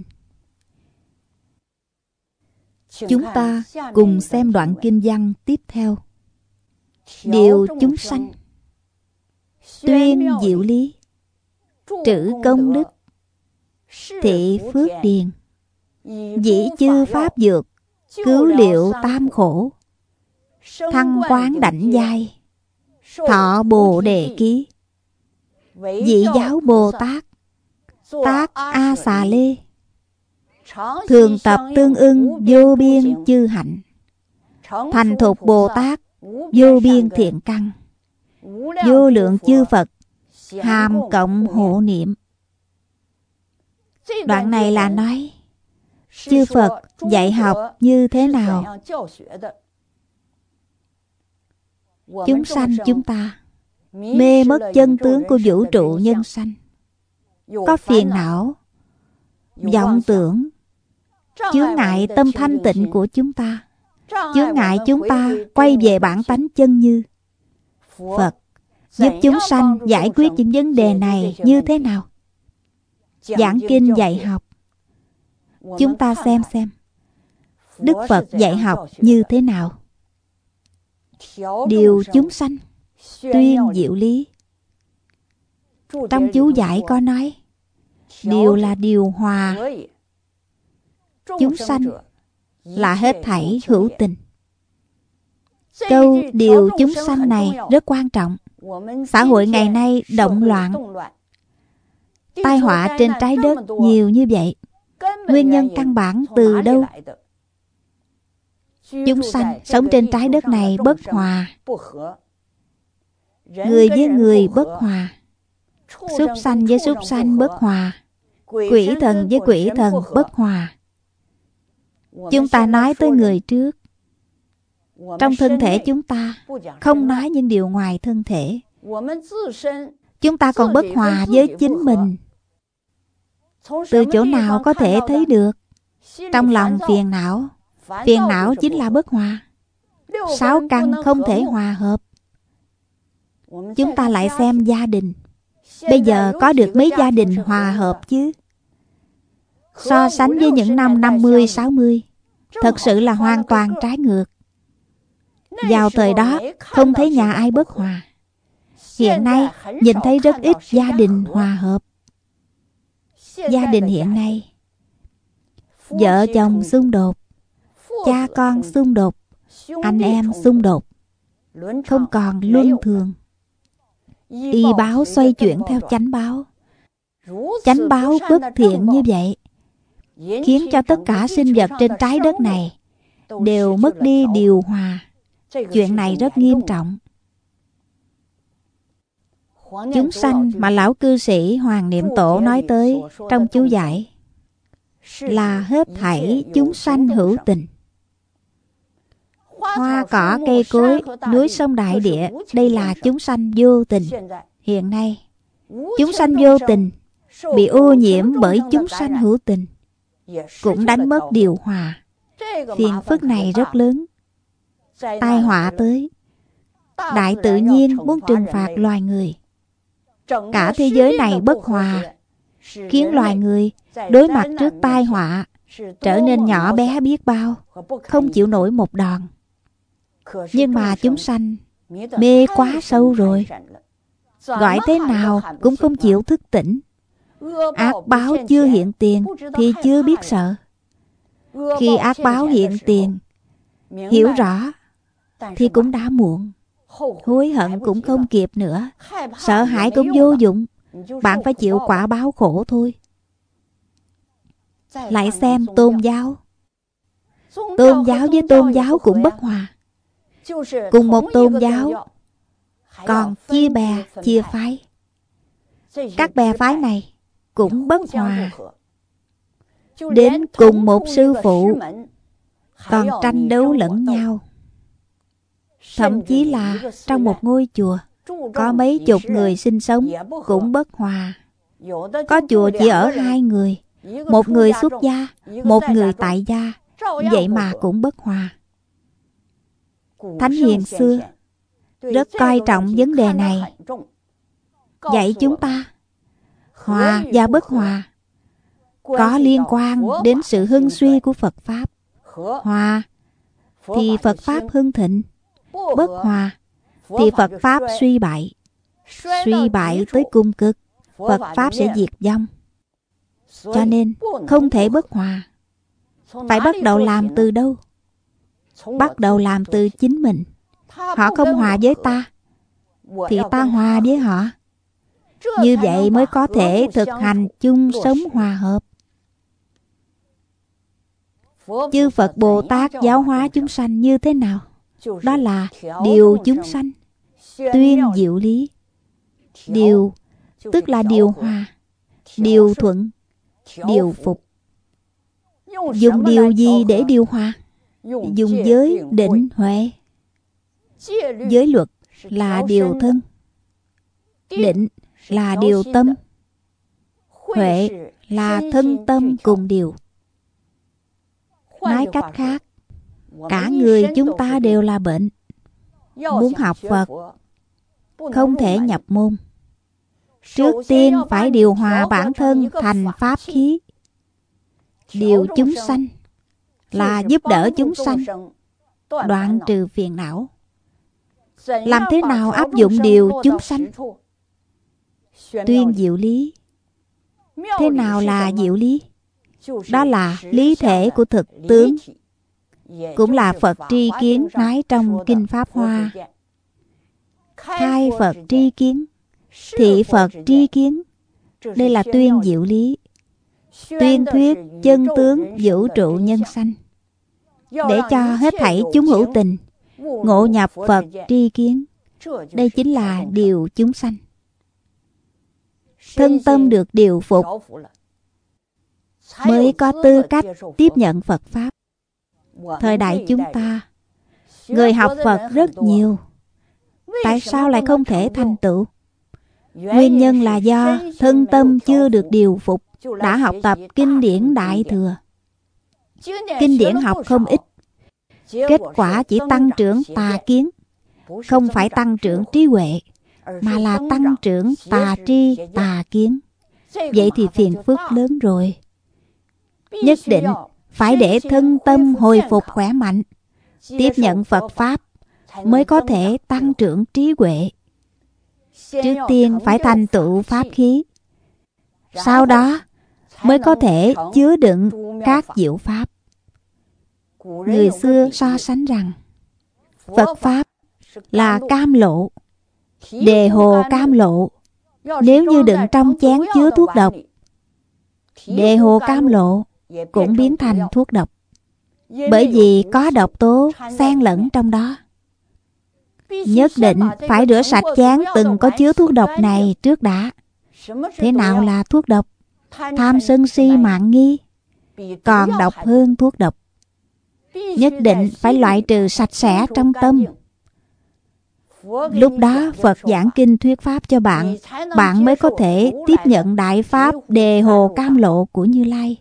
Chúng ta cùng xem đoạn kinh văn tiếp theo. Điều chúng sanh, tuyên diệu lý, trữ công đức, thị phước điền, dĩ chư pháp dược, cứu liệu tam khổ, thăng quán đảnh giai, thọ bồ đề ký, dị giáo Bồ Tát, tác A Xà Lê, thường tập tương ưng vô biên chư hạnh, thành thục Bồ Tát vô biên thiện căn, vô lượng chư Phật hàm cộng hộ niệm. Đoạn này là nói chư Phật dạy học như thế nào. Chúng sanh chúng ta mê mất chân tướng của vũ trụ nhân sanh, có phiền não, vọng tưởng, chướng ngại tâm thanh tịnh của chúng ta, chướng ngại chúng ta quay về bản tánh chân như. Phật giúp chúng sanh giải quyết những vấn đề này như thế nào? Giảng kinh dạy học. Chúng ta xem Đức Phật dạy học như thế nào. Điều chúng sanh, tuyên diệu lý. Trong chú giải có nói điều là điều hòa. Chúng sanh là hết thảy hữu tình. Câu điều chúng sanh này rất quan trọng. Xã hội ngày nay động loạn, tai họa trên trái đất nhiều như vậy. Nguyên nhân căn bản từ đâu? Chúng sanh sống trên trái đất này bất hòa. người với người bất hòa, súc sanh với súc sanh bất hòa, quỷ thần với quỷ thần bất hòa. Chúng ta nói tới người trước. Trong thân thể chúng ta không nói những điều ngoài thân thể. Chúng ta còn bất hòa với chính mình. Từ chỗ nào có thể thấy được? Trong lòng phiền não. Phiền não chính là bất hòa. 6 căn không thể hòa hợp. Chúng ta lại xem gia đình. Bây giờ có được mấy gia đình hòa hợp chứ? So sánh với những năm 50, 60, thật sự là hoàn toàn trái ngược. Vào thời đó không thấy nhà ai bất hòa. Hiện nay nhìn thấy rất ít gia đình hòa hợp. Gia đình hiện nay, vợ chồng xung đột, cha con xung đột, anh em xung đột, không còn luân thường. Y báo xoay chuyển theo chánh báo. Chánh báo bất thiện như vậy, khiến cho tất cả sinh vật trên trái đất này đều mất đi điều hòa. Chuyện này rất nghiêm trọng. Chúng sanh mà lão cư sĩ Hoàng Niệm Tổ nói tới trong chú giải là hết thảy chúng sanh hữu tình. Hoa cỏ cây cối, núi sông đại địa, đây là chúng sanh vô tình. Hiện nay, chúng sanh vô tình bị ô nhiễm bởi chúng sanh hữu tình, cũng đánh mất điều hòa. Phiền phức này rất lớn. Tai họa tới, đại tự nhiên muốn trừng phạt loài người. Cả thế giới này bất hòa, khiến loài người đối mặt trước tai họa trở nên nhỏ bé biết bao, không chịu nổi một đòn. Nhưng mà chúng sanh mê quá sâu rồi, gọi thế nào cũng không chịu thức tỉnh. Ác báo chưa hiện tiền thì chưa biết sợ. Khi ác báo hiện tiền, hiểu rõ thì cũng đã muộn. Hối hận cũng không kịp nữa. Sợ hãi cũng vô dụng. Bạn phải chịu quả báo khổ thôi. Lại xem tôn giáo. Tôn giáo với tôn giáo cũng bất hòa. Cùng một tôn giáo còn chia bè, chia phái. Các bè phái này cũng bất hòa. Đến cùng một sư phụ còn tranh đấu lẫn nhau. Thậm chí là trong một ngôi chùa có mấy chục người sinh sống cũng bất hòa. Có chùa chỉ ở 2 người, một người xuất gia, một người tại gia, vậy mà cũng bất hòa. Thánh hiền xưa rất coi trọng vấn đề này, dạy chúng ta hòa và bất hòa có liên quan đến sự hưng suy của Phật Pháp. Hòa thì Phật Pháp hưng thịnh, bất hòa thì Phật Pháp suy bại. Suy bại tới cùng cực, Phật Pháp sẽ diệt vong. Cho nên không thể bất hòa. Phải bắt đầu làm từ đâu? Bắt đầu làm từ chính mình. Họ không hòa với ta thì ta hòa với họ. Như vậy mới có thể thực hành chung sống hòa hợp. Chư Phật Bồ Tát giáo hóa chúng sanh như thế nào? Đó là điều chúng sanh, tuyên diệu lý. Điều tức là điều hòa, điều thuận, điều phục. Dùng điều gì để điều hòa? Dùng giới, định, huệ. Giới luật là điều thân, định là điều tâm, huệ là thân tâm cùng điều. Nói cách khác, cả người chúng ta đều là bệnh. Muốn học Phật không thể nhập môn. Trước tiên phải điều hòa bản thân thành pháp khí. Điều chúng sanh là giúp đỡ chúng sanh đoạn trừ phiền não. Làm thế nào áp dụng điều chúng sanh? Tuyên diệu lý. Thế nào là diệu lý? Đó là lý thể của thực tướng, cũng là Phật tri kiến nói trong Kinh Pháp Hoa. Khai Phật tri kiến, thị Phật tri kiến. Đây là tuyên diệu lý, tuyên thuyết chân tướng vũ trụ nhân sanh, để cho hết thảy chúng hữu tình ngộ nhập Phật tri kiến, Đây chính là điều chúng sanh. Thân tâm được điều phục mới có tư cách tiếp nhận Phật Pháp. Thời đại chúng ta, người học Phật rất nhiều. Tại sao lại không thể thành tựu? Nguyên nhân là do thân tâm chưa được điều phục, đã học tập kinh điển Đại Thừa. Kinh điển học không ít, kết quả chỉ tăng trưởng tà kiến, không phải tăng trưởng trí huệ, mà là tăng trưởng tà tri, tà kiến. Vậy thì phiền phức lớn rồi. Nhất định phải để thân tâm hồi phục khỏe mạnh, tiếp nhận Phật Pháp mới có thể tăng trưởng trí huệ. Trước tiên phải thành tựu pháp khí, sau đó mới có thể chứa đựng các diệu pháp. Người xưa so sánh rằng Phật Pháp là cam lộ, đề hồ cam lộ. Nếu như đựng trong chén chứa thuốc độc, đề hồ cam lộ cũng biến thành thuốc độc, bởi vì có độc tố xen lẫn trong đó. Nhất định phải rửa sạch chén từng có chứa thuốc độc này trước đã. Thế nào là thuốc độc? Tham sân si mạn nghi còn độc hơn thuốc độc. Nhất định phải loại trừ sạch sẽ trong tâm. Lúc đó Phật giảng kinh thuyết pháp cho bạn, bạn mới có thể tiếp nhận đại pháp đề hồ cam lộ của Như Lai.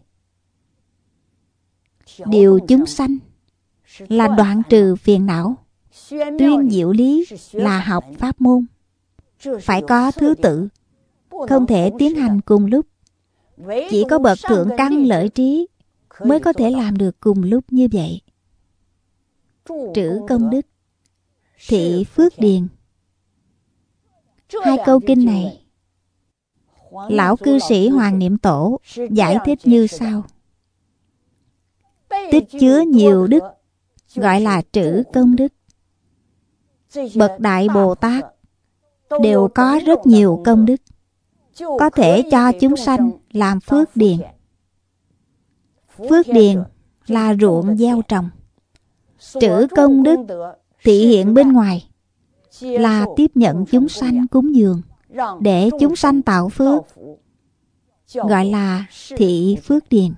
Điều chúng sanh là đoạn trừ phiền não, tuyên diệu lý là học pháp môn. Phải có thứ tự, không thể tiến hành cùng lúc. Chỉ có bậc thượng căn lợi trí mới có thể làm được cùng lúc như vậy. Trữ công đức, thị phước điền. Hai câu kinh này, lão cư sĩ Hoàng Niệm Tổ giải thích như sau: tích chứa nhiều đức gọi là trữ công đức. Bậc Đại Bồ Tát đều có rất nhiều công đức, có thể cho chúng sanh làm phước điền. Phước điền là ruộng gieo trồng. Trữ công đức thị hiện bên ngoài là tiếp nhận chúng sanh cúng dường, để chúng sanh tạo phước, gọi là thị phước điền.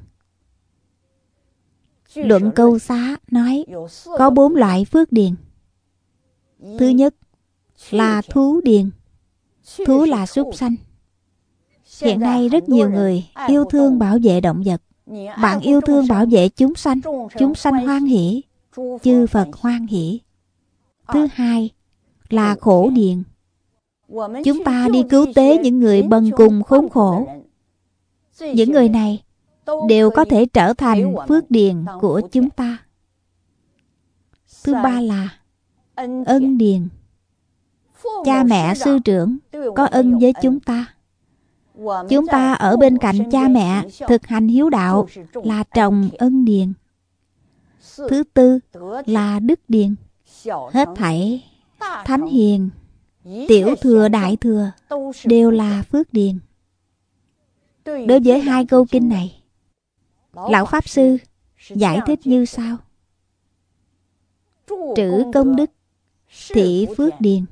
Luận Câu Xá nói có 4 loại phước điền. Thứ nhất là thú điền. Thú là súc sanh. Hiện nay rất nhiều người yêu thương bảo vệ động vật. Bạn yêu thương bảo vệ chúng sanh hoan hỷ, chư Phật hoan hỷ. Thứ hai là khổ điền. Chúng ta đi cứu tế những người bần cùng khốn khổ. Những người này đều có thể trở thành phước điền của chúng ta. Thứ ba là ân điền. Cha mẹ sư trưởng có ân với chúng ta. Chúng ta ở bên cạnh cha mẹ thực hành hiếu đạo là trồng ân điền. Thứ tư là đức điền. Hết thảy thánh hiền, tiểu thừa, đại thừa đều là phước điền. Đối với hai câu kinh này, lão Pháp Sư giải thích như sau: trữ công đức, thị phước điền.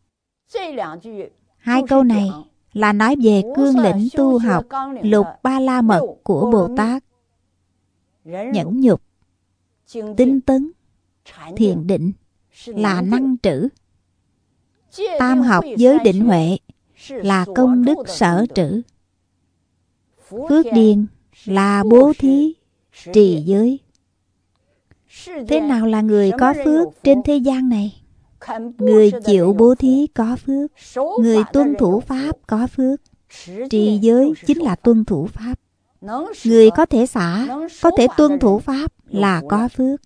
Hai câu này là nói về cương lĩnh tu học Lục Ba La Mật của Bồ Tát: nhẫn nhục, tinh tấn, thiền định là năng trữ. Tam học giới định huệ là công đức sở trữ. Phước điền là bố thí, trì giới. Thế nào là người có phước trên thế gian này? Người chịu bố thí có phước, người tuân thủ pháp có phước. Trì giới chính là tuân thủ pháp. Người có thể xả, có thể tuân thủ pháp là có phước.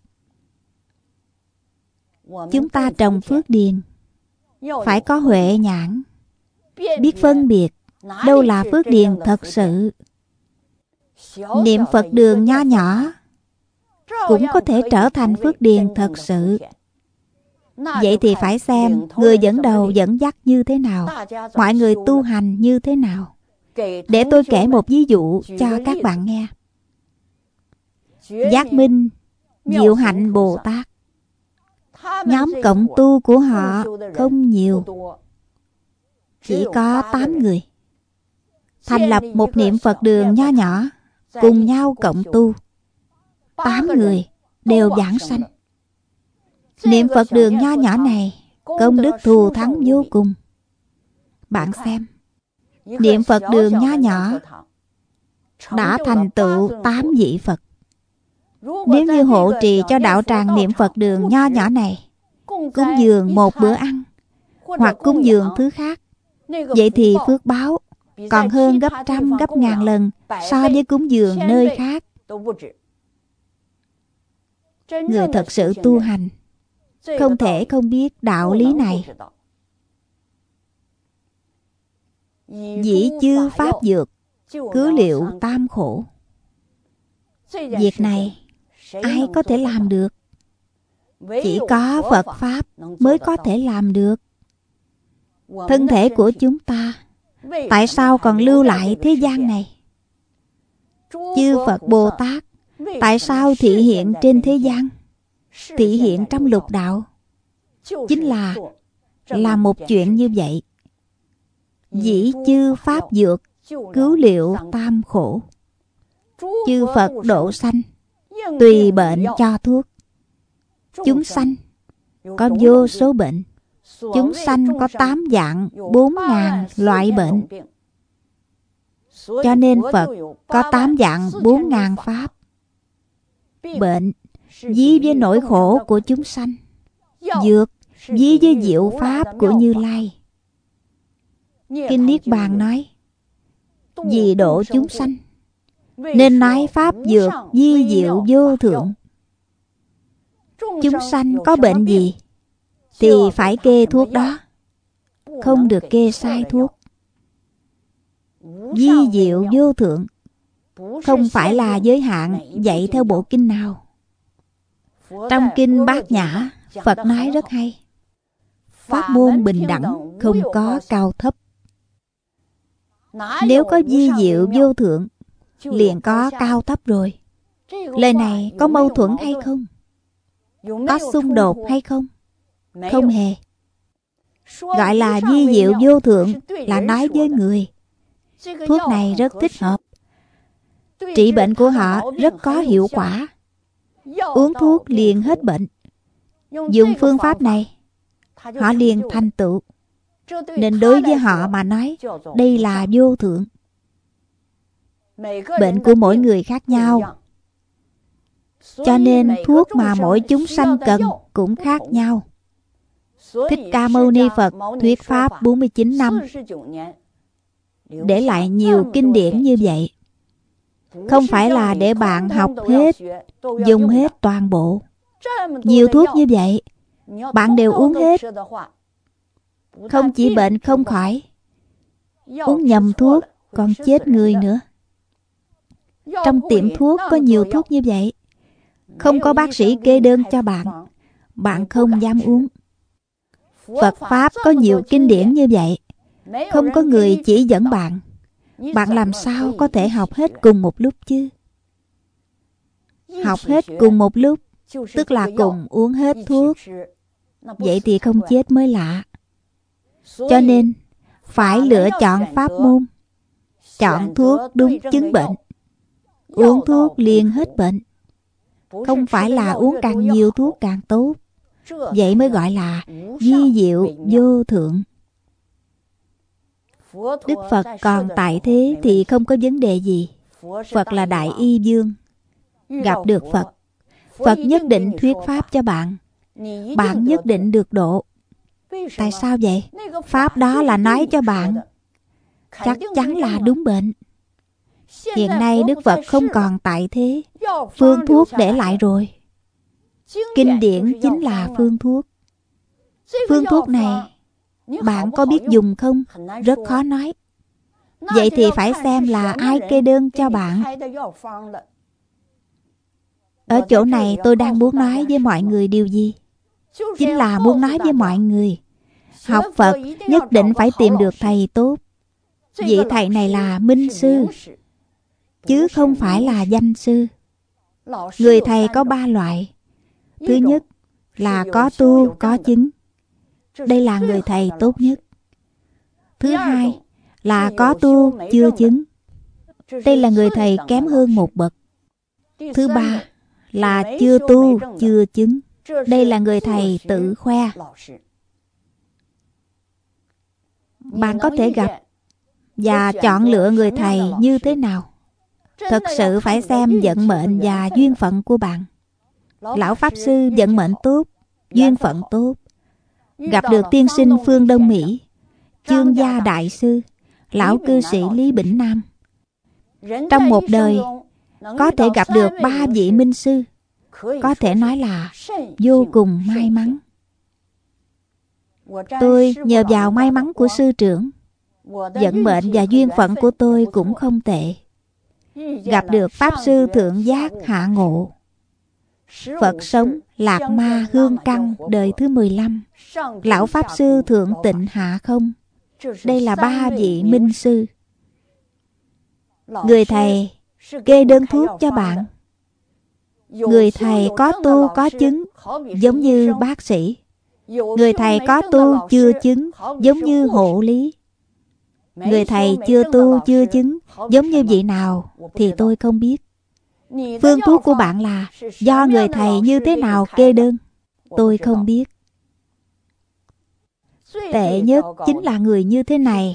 Chúng ta trồng phước điền phải có huệ nhãn, biết phân biệt đâu là phước điền thật sự. Niệm Phật đường nho nhỏ cũng có thể trở thành phước điền thật sự. Vậy thì phải xem người dẫn đầu dẫn dắt như thế nào, mọi người tu hành như thế nào. Để tôi kể một ví dụ cho các bạn nghe. Giác Minh Diệu Hạnh Bồ Tát, Nhóm cộng tu của họ không nhiều, chỉ có 8 người. Thành lập một niệm Phật đường nho nhỏ, cùng nhau cộng tu. 8 người đều giảng sanh. Niệm Phật đường nho nhỏ này công đức thù thắng vô cùng. Bạn xem, niệm Phật đường nho nhỏ đã thành tựu 8 vị Phật. Nếu như hộ trì cho đạo tràng niệm Phật đường nho nhỏ này, cúng dường một bữa ăn hoặc cúng dường thứ khác, vậy thì phước báo còn hơn gấp trăm gấp ngàn lần so với cúng dường nơi khác. Người thật sự tu hành không thể không biết đạo lý này. Dĩ chư pháp dược, cứu liệu tam khổ. Việc này ai có thể làm được? Chỉ có Phật Pháp mới có thể làm được. Thân thể của chúng ta tại sao còn lưu lại thế gian này? Chư Phật Bồ Tát tại sao thị hiện trên thế gian, thị hiện trong lục đạo? Chính là làm một chuyện như vậy. Dĩ chư pháp dược, cứu liệu tam khổ. Chư Phật độ sanh, tùy bệnh cho thuốc. Chúng sanh có vô số bệnh. Chúng sanh có 8 dạng 4.000 loại bệnh. Cho nên Phật có 8 dạng 4.000 pháp. Bệnh ví với nỗi khổ của chúng sanh, dược ví với diệu pháp của Như Lai. Kinh Niết Bàn nói, vì độ chúng sanh nên nói pháp dược vi diệu vô thượng. Chúng sanh có bệnh gì thì phải kê thuốc đó, không được kê sai thuốc. Vi diệu vô thượng không phải là giới hạn dạy theo bộ kinh nào. Trong kinh Bát Nhã, Phật nói rất hay. Pháp môn bình đẳng, không có cao thấp. Nếu có vi diệu vô thượng, liền có cao thấp rồi. Lời này có mâu thuẫn hay không? Có xung đột hay không? Không hề. Gọi là vi diệu vô thượng là nói với người. Thuốc này rất thích hợp. Trị bệnh của họ rất có hiệu quả. Uống thuốc liền hết bệnh. Dùng phương pháp này, họ liền thành tựu. Nên đối với họ mà nói, đây là vô thượng. Bệnh của mỗi người khác nhau, cho nên thuốc mà mỗi chúng sanh cần cũng khác nhau. Thích Ca Mâu Ni Phật thuyết pháp 49 năm, để lại nhiều kinh điển như vậy. Không phải là để bạn học hết, dùng hết toàn bộ. Nhiều thuốc như vậy, bạn đều uống hết, không chỉ bệnh không khỏi, uống nhầm thuốc còn chết người nữa. Trong tiệm thuốc có nhiều thuốc như vậy, không có bác sĩ kê đơn cho bạn, bạn không dám uống. Phật Pháp có nhiều kinh điển như vậy, không có người chỉ dẫn bạn, bạn làm sao có thể học hết cùng một lúc chứ? Học hết cùng một lúc, tức là cùng uống hết thuốc. Vậy thì không chết mới lạ. Cho nên, phải lựa chọn pháp môn, chọn thuốc đúng chứng bệnh. Uống thuốc liền hết bệnh. Không phải là uống càng nhiều thuốc càng tốt. Vậy mới gọi là vi diệu vô thượng. Đức Phật còn tại thế thì không có vấn đề gì. Phật là Đại Y Vương. Gặp được Phật, Phật nhất định thuyết pháp cho bạn. Bạn nhất định được độ. Tại sao vậy? Pháp đó là nói cho bạn, chắc chắn là đúng bệnh. Hiện nay Đức Phật không còn tại thế, phương thuốc để lại rồi. Kinh điển chính là phương thuốc. Phương thuốc này bạn có biết dùng không? Rất khó nói. Vậy thì phải xem là ai kê đơn cho bạn. Ở chỗ này tôi đang muốn nói với mọi người điều gì? Chính là muốn nói với mọi người, học Phật nhất định phải tìm được thầy tốt. Vị thầy này là minh sư, chứ không phải là danh sư. Người thầy có 3 loại. Thứ nhất, là có tu có chứng. Đây là người thầy tốt nhất. Thứ hai là có tu chưa chứng. Đây là người thầy kém hơn một bậc. Thứ ba là chưa tu chưa chứng. Đây là người thầy tự khoe. Bạn có thể gặp và chọn lựa người thầy như thế nào? Thật sự phải xem vận mệnh và duyên phận của bạn. Lão Pháp Sư vận mệnh tốt, duyên phận tốt. Gặp được tiên sinh phương Đông Mỹ, Chương Gia Đại Sư, lão cư sĩ Lý Bỉnh Nam. Trong một đời có thể gặp được 3 vị minh sư, có thể nói là vô cùng may mắn. Tôi nhờ vào may mắn của sư trưởng, vận mệnh và duyên phận của tôi cũng không tệ. Gặp được Pháp Sư Thượng Giác Hạ Ngộ, Phật sống Lạc Ma Hương Căn đời thứ 15, lão Pháp Sư Thượng Tịnh Hạ Không. Đây là 3 vị minh sư. Người thầy kê đơn thuốc cho bạn. Người thầy có tu có chứng, giống như bác sĩ. Người thầy có tu chưa chứng, giống như hộ lý. Người thầy chưa tu chưa chứng, giống như vị nào thì tôi không biết. Phương thuốc của bạn là do người thầy như thế nào kê đơn, tôi không biết. Tệ nhất chính là người như thế này.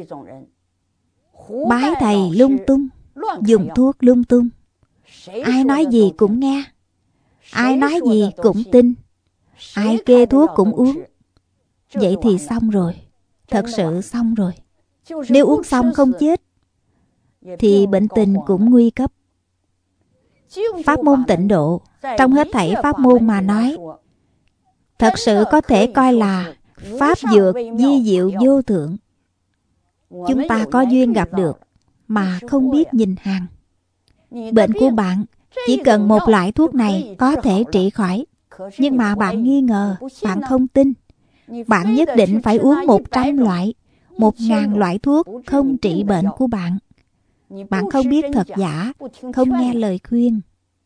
Bái thầy lung tung, dùng thuốc lung tung. Ai nói gì cũng nghe, ai nói gì cũng tin, ai kê thuốc cũng uống. Vậy thì xong rồi, thật sự xong rồi. Nếu uống xong không chết thì bệnh tình cũng nguy cấp. Pháp môn tịnh độ, trong hết thảy pháp môn mà nói, thật sự có thể coi là pháp dược di diệu vô thượng. Chúng ta có duyên gặp được mà không biết nhìn hàng. Bệnh của bạn chỉ cần một loại thuốc này có thể trị khỏi. Nhưng mà bạn nghi ngờ, bạn không tin. Bạn nhất định phải uống 100 loại, 1000 loại thuốc không trị bệnh của bạn. Bạn không biết thật giả, không nghe lời khuyên.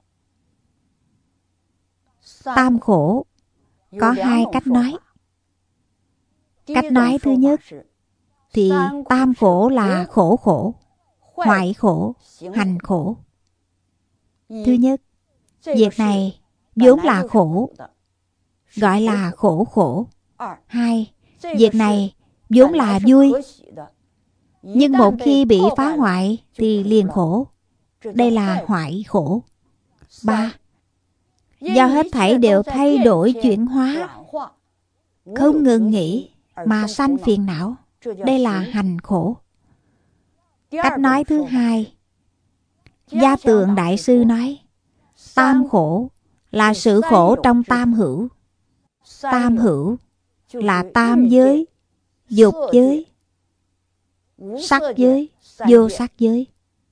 Tam khổ có 2 cách nói. Cách nói thứ nhất thì tam khổ là khổ khổ, hoại khổ, hành khổ. Thứ nhất, việc này vốn là khổ, gọi là khổ khổ. 2, việc này vốn là vui, nhưng một khi bị phá hoại thì liền khổ. Đây là hoại khổ. 3, do hết thảy đều thay đổi chuyển hóa, không ngừng nghỉ mà sanh phiền não. Đây là hành khổ. Cách nói thứ hai, Gia Tượng Đại Sư nói, tam khổ là sự khổ trong tam hữu. Tam hữu là tam giới, dục giới, sắc giới, vô sắc giới.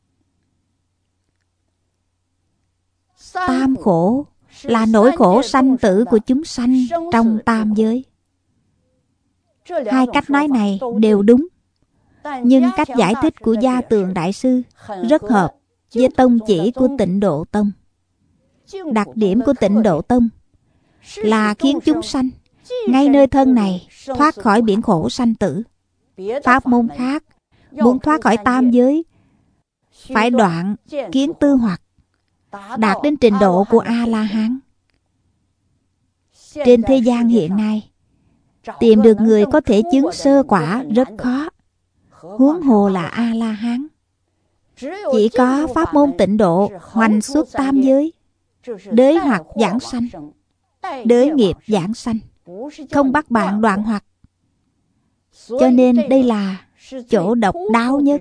Tam khổ là nỗi khổ sanh tử của chúng sanh trong tam giới. 2 cách nói này đều đúng, nhưng cách giải thích của Gia Tượng Đại Sư rất hợp với tông chỉ của Tịnh Độ Tông. Đặc điểm của Tịnh Độ Tông là khiến chúng sanh ngay nơi thân này thoát khỏi biển khổ sanh tử. Pháp môn khác muốn thoát khỏi tam giới phải đoạn kiến tư hoặc, đạt đến trình độ của A-la-hán. Trên thế gian hiện nay, tìm được người có thể chứng sơ quả rất khó, huống hồ là A-la-hán. Chỉ có pháp môn tịnh độ hoành xuất tam giới, đới hoặc giảng sanh, đới nghiệp giảng sanh, không bắt bạn đoạn hoặc. Cho nên đây là chỗ độc đáo nhất.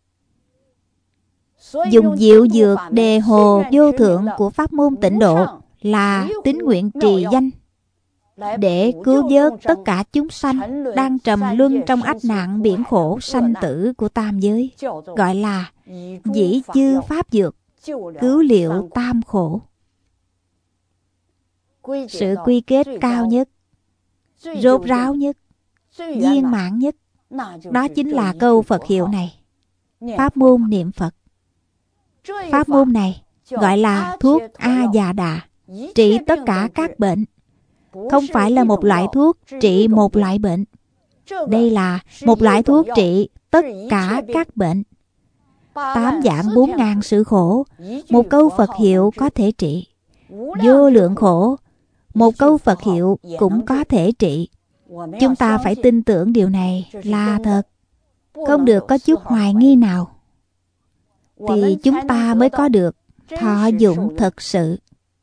Dùng diệu dược đề hồ vô thượng của pháp môn tịnh độ là tín nguyện trì danh, để cứu vớt tất cả chúng sanh đang trầm luân trong ách nạn biển khổ sanh tử của tam giới, gọi là dĩ chư pháp dược cứu liệu tam khổ. Sự quy kết cao nhất, rốt ráo nhất, viên mãn nhất, đó chính là câu Phật hiệu này, pháp môn niệm Phật. Pháp môn này gọi là thuốc A Già Đà, trị tất cả các bệnh, không phải là một loại thuốc trị một loại bệnh. Đây là một loại thuốc trị tất cả các bệnh. 8 dạng 4 ngàn sự khổ, một câu Phật hiệu có thể trị. Vô lượng khổ, một câu Phật hiệu cũng có thể trị. Chúng ta phải tin tưởng điều này là thật, không được có chút hoài nghi nào, thì chúng ta mới có được thọ dụng thật sự.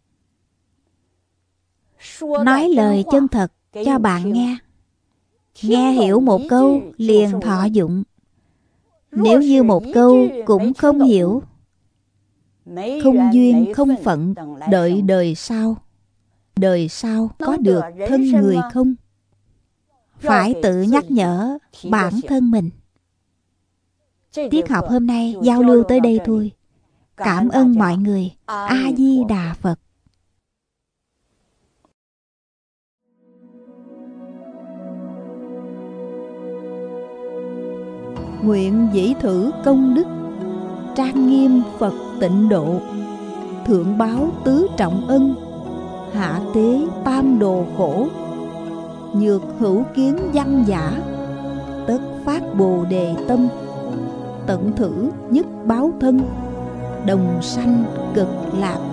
Nói lời chân thật cho bạn nghe. Nghe hiểu một câu liền thọ dụng. Nếu như một câu cũng không hiểu, không duyên không phận, đợi đời sau. Đời sau có được thân người không? Phải tự nhắc nhở bản thân mình. Tiết học hôm nay giao lưu tới đây thôi. Cảm ơn mọi người. A Di Đà Phật. Nguyện dĩ thử công đức, trang nghiêm Phật tịnh độ, thượng báo tứ trọng ân, hạ tế tam đồ khổ. Nhược hữu kiến văn giả, tất phát bồ đề tâm, tận thử nhất báo thân, đồng sanh cực lạc